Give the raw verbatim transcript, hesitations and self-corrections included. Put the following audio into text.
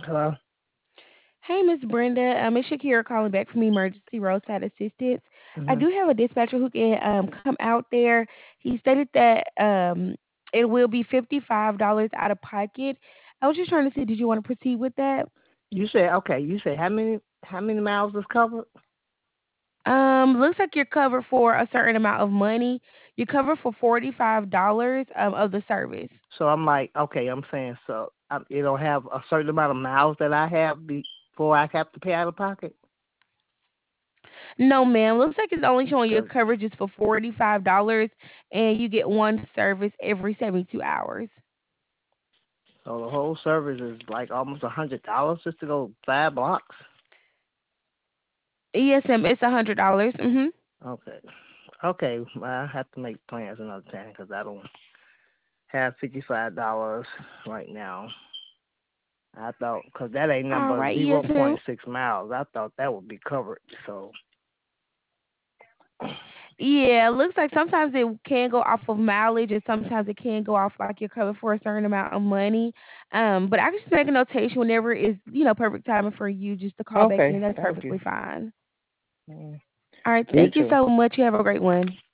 Hello? Hey, Miss Brenda. Um, it's Shakira calling back from Emergency Roadside Assistance. I Mhm. do have a dispatcher who can um, come out there. He stated that um, it will be fifty-five dollars out of pocket. I was just trying to see, did you want to proceed with that? You said okay. You said how many how many miles is covered? Um, looks like you're covered for a certain amount of money. You're covered for forty-five dollars um, of the service. So I'm like, okay, I'm saying so. Um, it'll have a certain amount of miles that I have before I have to pay out of pocket. No, ma'am. Looks like it's only showing your Cause coverage is for forty-five dollars and you get one service every seventy-two hours. so the whole service is like almost a hundred dollars just to go five blocks. Yes, ma'am. It's a hundred dollars. Mhm. Okay, okay. Well, I have to make plans another time because I don't have fifty five dollars right now. I thought because that ain't All number right. Yes, zero ma'am. point six miles. I thought that would be covered. So Yeah, it looks like sometimes it can go off of mileage, and sometimes it can go off like you're covered for a certain amount of money. Um, but I can just make a notation whenever it's you know perfect timing for you just to call back okay, in. That's thank you. perfectly fine. Mm. All right. You Thank you too. so much. You have a great one.